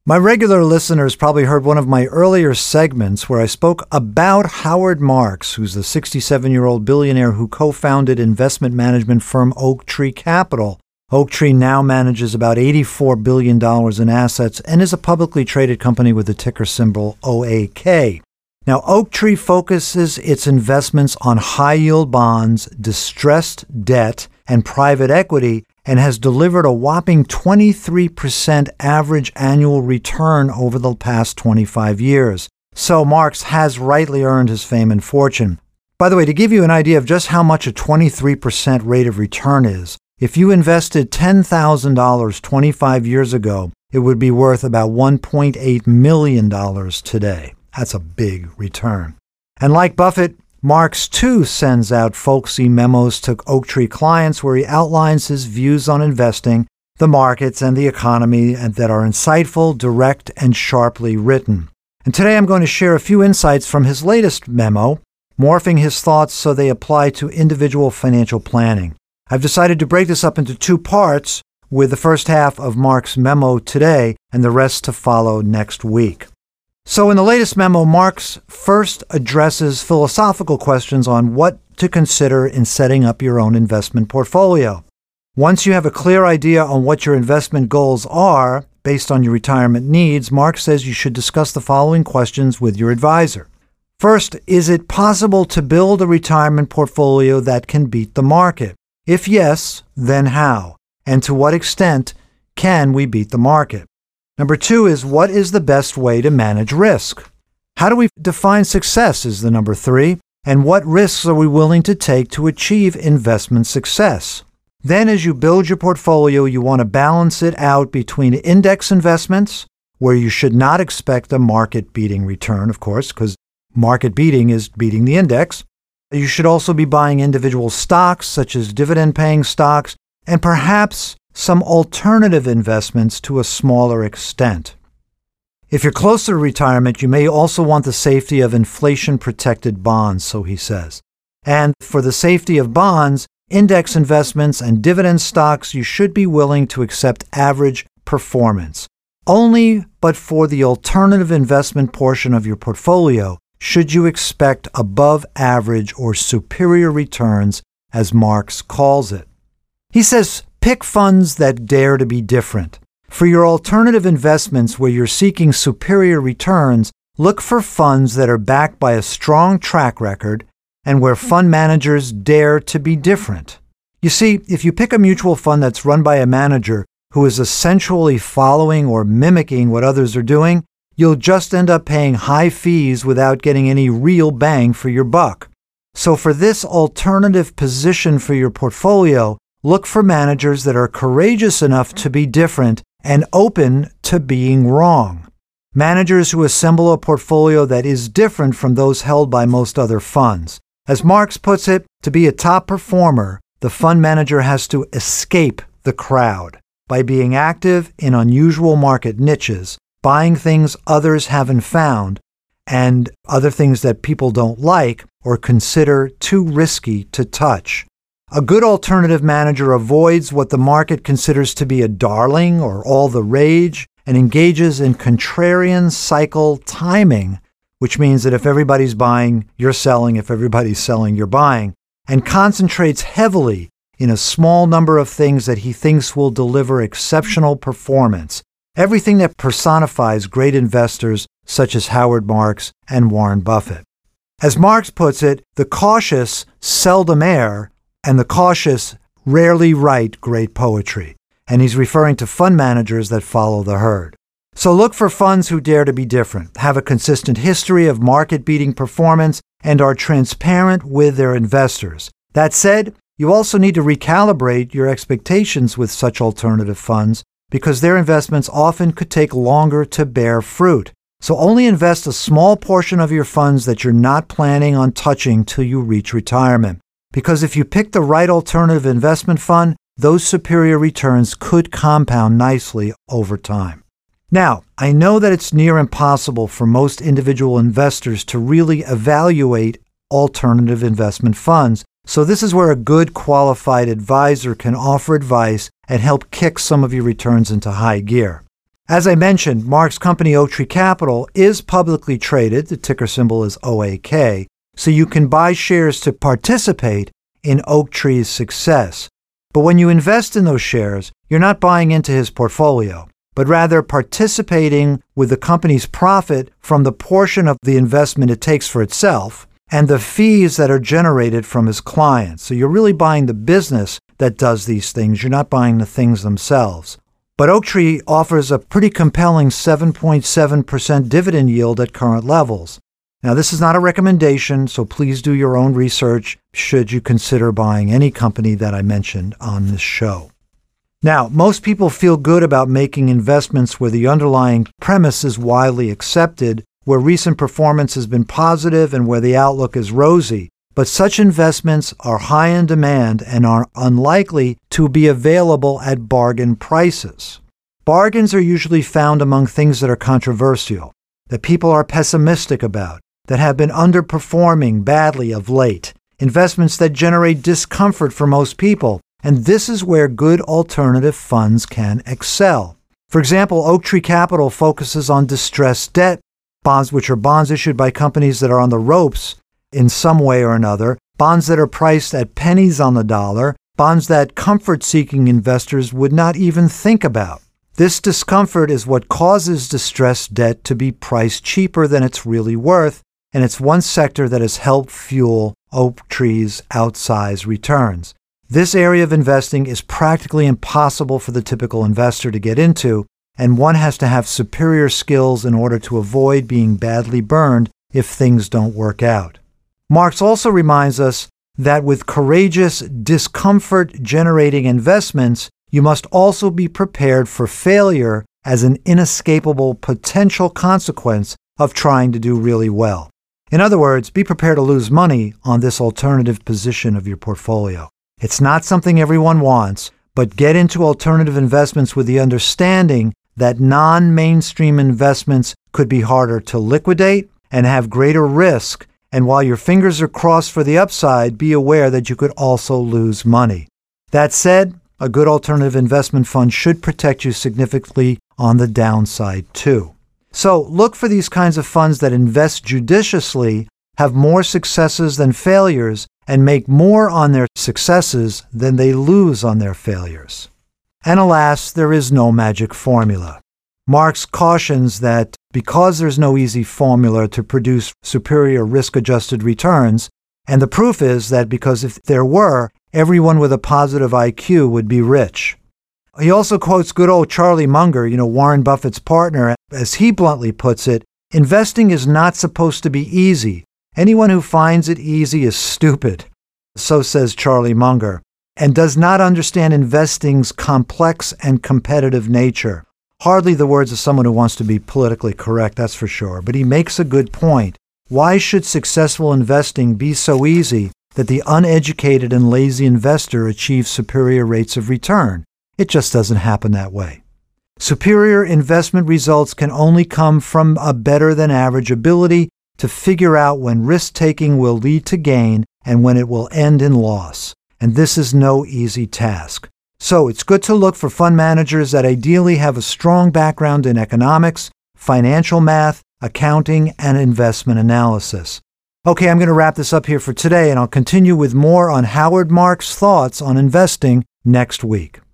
My regular listeners probably heard one of my earlier segments where I spoke about Howard Marks, who's the 67-year-old billionaire who co-founded investment management firm Oaktree Capital. Oaktree now manages about $84 billion in assets and is a publicly traded company with the ticker symbol OAK. Now, Oaktree focuses its investments on high-yield bonds, distressed debt, and private equity, and has delivered a whopping 23% average annual return over the past 25 years. So Marks has rightly earned his fame and fortune. By the way, to give you an idea of just how much a 23% rate of return is, if you invested $10,000 25 years ago, it would be worth about $1.8 million today. That's a big return. And like Buffett, Marks, too, sends out folksy memos to Oaktree clients where he outlines his views on investing, the markets, and the economy that are insightful, direct, and sharply written. And today I'm going to share a few insights from his latest memo, morphing his thoughts so they apply to individual financial planning. I've decided to break this up into two parts, with the first half of Marks' memo today and the rest to follow next week. So in the latest memo, Marks first addresses philosophical questions on what to consider in setting up your own investment portfolio. Once you have a clear idea on what your investment goals are, based on your retirement needs, Marks says you should discuss the following questions with your advisor. First, is it possible to build a retirement portfolio that can beat the market? If yes, then how? And to what extent can we beat the market? Number two is, what is the best way to manage risk? How do we define success is the number three, and what risks are we willing to take to achieve investment success? Then as you build your portfolio, you want to balance it out between index investments, where you should not expect a market-beating return, of course, because market beating is beating the index. You should also be buying individual stocks, such as dividend-paying stocks, and perhaps some alternative investments to a smaller extent. If you're closer to retirement, you may also want the safety of inflation-protected bonds, so he says. And for the safety of bonds, index investments, and dividend stocks, you should be willing to accept average performance. Only but for the alternative investment portion of your portfolio should you expect above average or superior returns, as Marks calls it. He says, pick funds that dare to be different. For your alternative investments where you're seeking superior returns, look for funds that are backed by a strong track record and where fund managers dare to be different. You see, if you pick a mutual fund that's run by a manager who is essentially following or mimicking what others are doing, you'll just end up paying high fees without getting any real bang for your buck. So for this alternative position for your portfolio, look for managers that are courageous enough to be different and open to being wrong. Managers who assemble a portfolio that is different from those held by most other funds. As Marks puts it, to be a top performer, the fund manager has to escape the crowd by being active in unusual market niches, buying things others haven't found, and other things that people don't like or consider too risky to touch. A good alternative manager avoids what the market considers to be a darling or all the rage and engages in contrarian cycle timing, which means that if everybody's buying, you're selling. If everybody's selling, you're buying, and concentrates heavily in a small number of things that he thinks will deliver exceptional performance. Everything that personifies great investors such as Howard Marks and Warren Buffett. As Marks puts it, the cautious seldom err, and the cautious rarely write great poetry. And he's referring to fund managers that follow the herd. So look for funds who dare to be different, have a consistent history of market-beating performance, and are transparent with their investors. That said, you also need to recalibrate your expectations with such alternative funds because their investments often could take longer to bear fruit. So only invest a small portion of your funds that you're not planning on touching till you reach retirement. Because if you pick the right alternative investment fund, those superior returns could compound nicely over time. Now, I know that it's near impossible for most individual investors to really evaluate alternative investment funds, so this is where a good qualified advisor can offer advice and help kick some of your returns into high gear. As I mentioned, Mark's company Oaktree Capital is publicly traded. The ticker symbol is OAK. So you can buy shares to participate in Oaktree's success. But when you invest in those shares, you're not buying into his portfolio, but rather participating with the company's profit from the portion of the investment it takes for itself and the fees that are generated from his clients. So you're really buying the business that does these things. You're not buying the things themselves. But Oaktree offers a pretty compelling 7.7% dividend yield at current levels. Now, this is not a recommendation, so please do your own research should you consider buying any company that I mentioned on this show. Now, most people feel good about making investments where the underlying premise is widely accepted, where recent performance has been positive and where the outlook is rosy. But such investments are high in demand and are unlikely to be available at bargain prices. Bargains are usually found among things that are controversial, that people are pessimistic about, that have been underperforming badly of late, investments that generate discomfort for most people, and this is where good alternative funds can excel. For example, Oaktree Capital focuses on distressed debt, bonds which are bonds issued by companies that are on the ropes in some way or another, bonds that are priced at pennies on the dollar, bonds that comfort-seeking investors would not even think about. This discomfort is what causes distressed debt to be priced cheaper than it's really worth, and it's one sector that has helped fuel Oaktree's outsized returns. This area of investing is practically impossible for the typical investor to get into, and one has to have superior skills in order to avoid being badly burned if things don't work out. Marx also reminds us that with courageous, discomfort-generating investments, you must also be prepared for failure as an inescapable potential consequence of trying to do really well. In other words, be prepared to lose money on this alternative position of your portfolio. It's not something everyone wants, but get into alternative investments with the understanding that non-mainstream investments could be harder to liquidate and have greater risk. And while your fingers are crossed for the upside, be aware that you could also lose money. That said, a good alternative investment fund should protect you significantly on the downside too. So look for these kinds of funds that invest judiciously, have more successes than failures, and make more on their successes than they lose on their failures. And alas, there is no magic formula. Marx cautions that because there's no easy formula to produce superior risk-adjusted returns, and the proof is that because if there were, everyone with a positive IQ would be rich. He also quotes good old Charlie Munger, Warren Buffett's partner, as he bluntly puts it, investing is not supposed to be easy. Anyone who finds it easy is stupid. So says Charlie Munger, and does not understand investing's complex and competitive nature. Hardly the words of someone who wants to be politically correct, that's for sure. But he makes a good point. Why should successful investing be so easy that the uneducated and lazy investor achieves superior rates of return? It just doesn't happen that way. Superior investment results can only come from a better than average ability to figure out when risk-taking will lead to gain and when it will end in loss. And this is no easy task. So it's good to look for fund managers that ideally have a strong background in economics, financial math, accounting, and investment analysis. Okay, I'm going to wrap this up here for today, and I'll continue with more on Howard Marks' thoughts on investing next week.